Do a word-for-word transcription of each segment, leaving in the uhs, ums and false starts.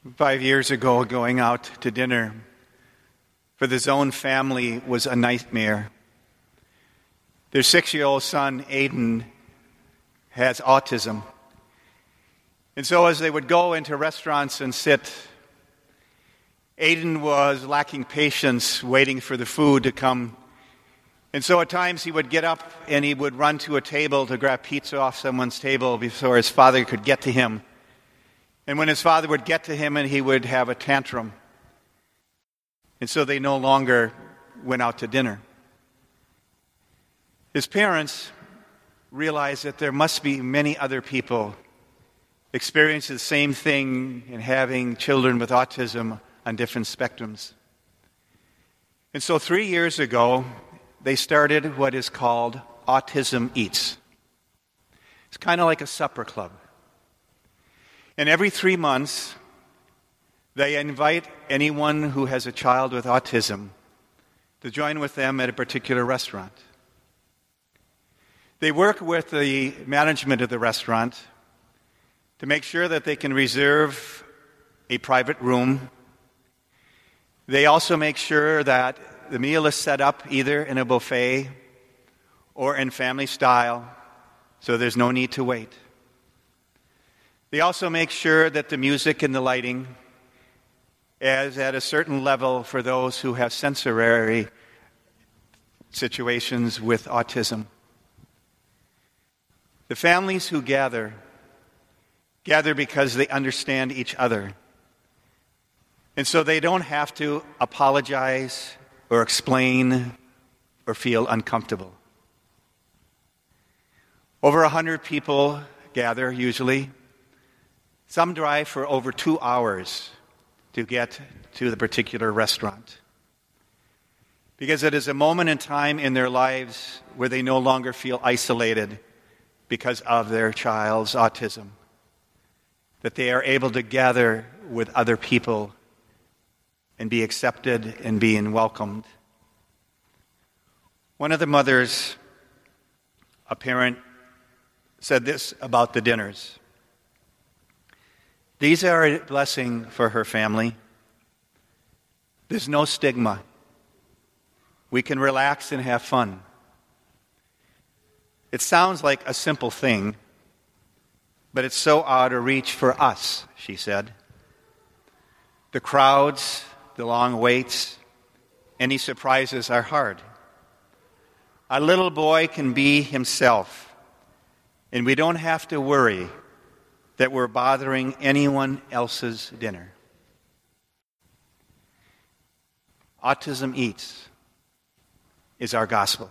Five years ago, going out to dinner for the Zone family was a nightmare. Their six-year-old son, Aiden, has autism. And so as they would go into restaurants and sit, Aiden was lacking patience, waiting for the food to come. And so at times he would get up and he would run to a table to grab pizza off someone's table before his father could get to him. And when his father would get to him, and he would have a tantrum. And so they no longer went out to dinner. His parents realized that there must be many other people experiencing the same thing in having children with autism on different spectrums. And so three years ago, they started what is called Autism Eats. It's kind of like a supper club. And every three months, they invite anyone who has a child with autism to join with them at a particular restaurant. They work with the management of the restaurant to make sure that they can reserve a private room. They also make sure that the meal is set up either in a buffet or in family style, so there's no need to wait. They also make sure that the music and the lighting is at a certain level for those who have sensory situations with autism. The families who gather, gather because they understand each other. And so they don't have to apologize or explain or feel uncomfortable. Over a hundred people gather usually. Some drive for over two hours to get to the particular restaurant, because it is a moment in time in their lives where they no longer feel isolated because of their child's autism, that they are able to gather with other people and be accepted and being welcomed. One of the mothers, a parent, said this about the dinners. These are a blessing for her family. There's no stigma. We can relax and have fun. It sounds like a simple thing, but it's so out of reach for us, she said. The crowds, the long waits, any surprises are hard. A little boy can be himself, and we don't have to worry that we're bothering anyone else's dinner. Autism Eats is our gospel.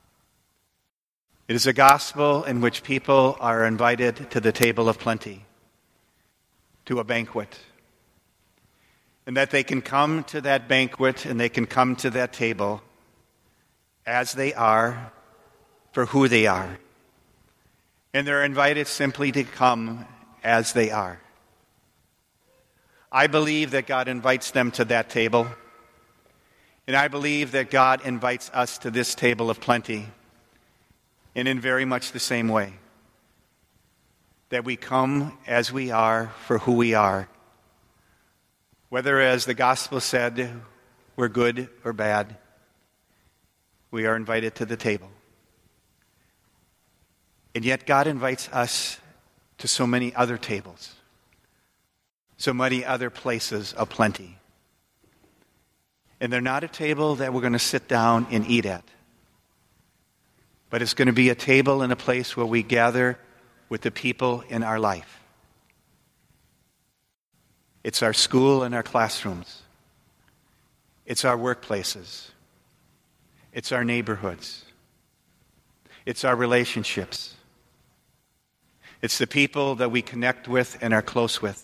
It is a gospel in which people are invited to the table of plenty, to a banquet, and that they can come to that banquet and they can come to that table as they are, for who they are. And they're invited simply to come as they are. I believe that God invites them to that table, and I believe that God invites us to this table of plenty, and in very much the same way, that we come as we are for who we are, whether, as the gospel said, we're good or bad, we are invited to the table. And yet God invites us to so many other tables, so many other places of plenty. And they're not a table that we're going to sit down and eat at, but it's going to be a table and a place where we gather with the people in our life. It's our school and our classrooms. It's our workplaces. It's our neighborhoods. It's our relationships. It's the people that we connect with and are close with.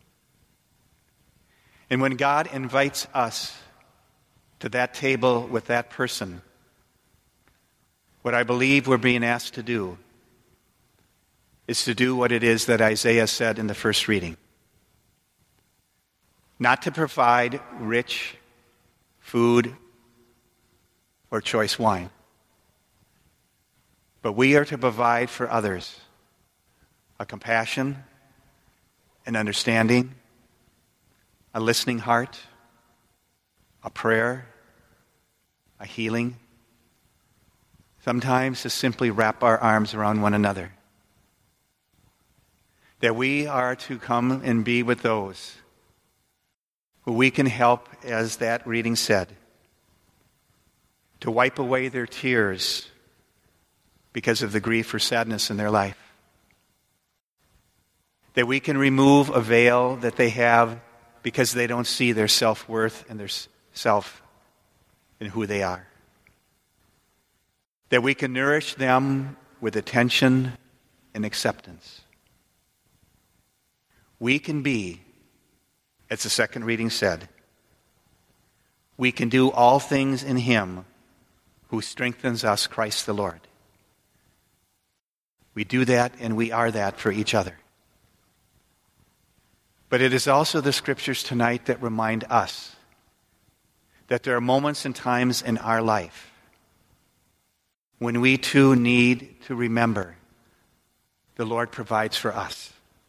And when God invites us to that table with that person, what I believe we're being asked to do is to do what it is that Isaiah said in the first reading. Not to provide rich food or choice wine, but we are to provide for others a compassion, an understanding, a listening heart, a prayer, a healing. Sometimes to simply wrap our arms around one another. That we are to come and be with those who we can help, as that reading said, to wipe away their tears because of the grief or sadness in their life. That we can remove a veil that they have because they don't see their self-worth and their self in who they are. That we can nourish them with attention and acceptance. We can be, as the second reading said, we can do all things in Him who strengthens us, Christ the Lord. We do that and we are that for each other. But it is also the scriptures tonight that remind us that there are moments and times in our life when we too need to remember the Lord provides for us.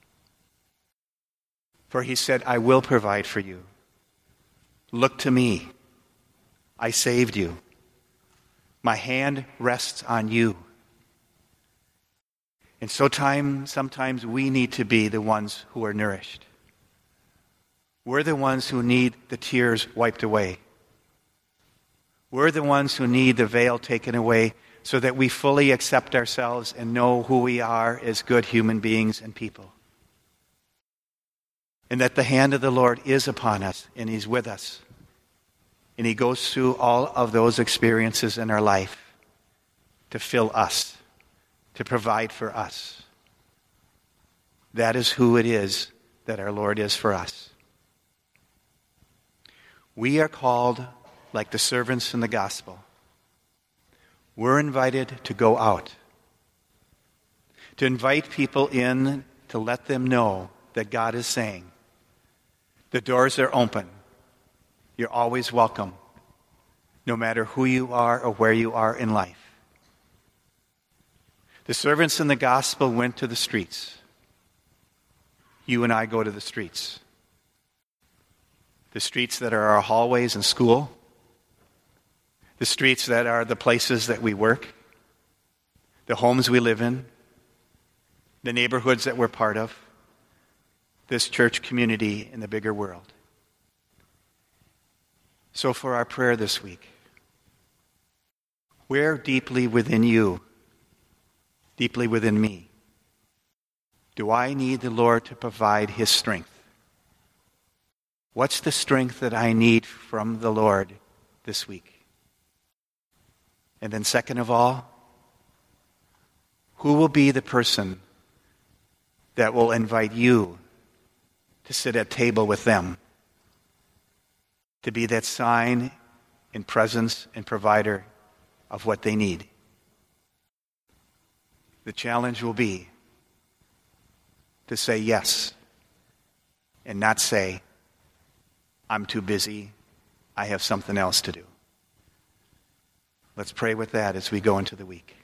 For He said, I will provide for you. Look to me. I saved you. My hand rests on you. And so time, sometimes we need to be the ones who are nourished. We're the ones who need the tears wiped away. We're the ones who need the veil taken away so that we fully accept ourselves and know who we are as good human beings and people. And that the hand of the Lord is upon us and He's with us. And He goes through all of those experiences in our life to fill us, to provide for us. That is who it is that our Lord is for us. We are called like the servants in the gospel. We're invited to go out, to invite people in, to let them know that God is saying, the doors are open. You're always welcome, no matter who you are or where you are in life. The servants in the gospel went to the streets. You and I go to the streets. The streets that are our hallways in school. The streets that are the places that we work. The homes we live in. The neighborhoods that we're part of. This church community in the bigger world. So for our prayer this week, where deeply within you, deeply within me, do I need the Lord to provide His strength? What's the strength that I need from the Lord this week? And then second of all, who will be the person that will invite you to sit at table with them, to be that sign and presence and provider of what they need? The challenge will be to say yes and not say, I'm too busy, I have something else to do. Let's pray with that as we go into the week.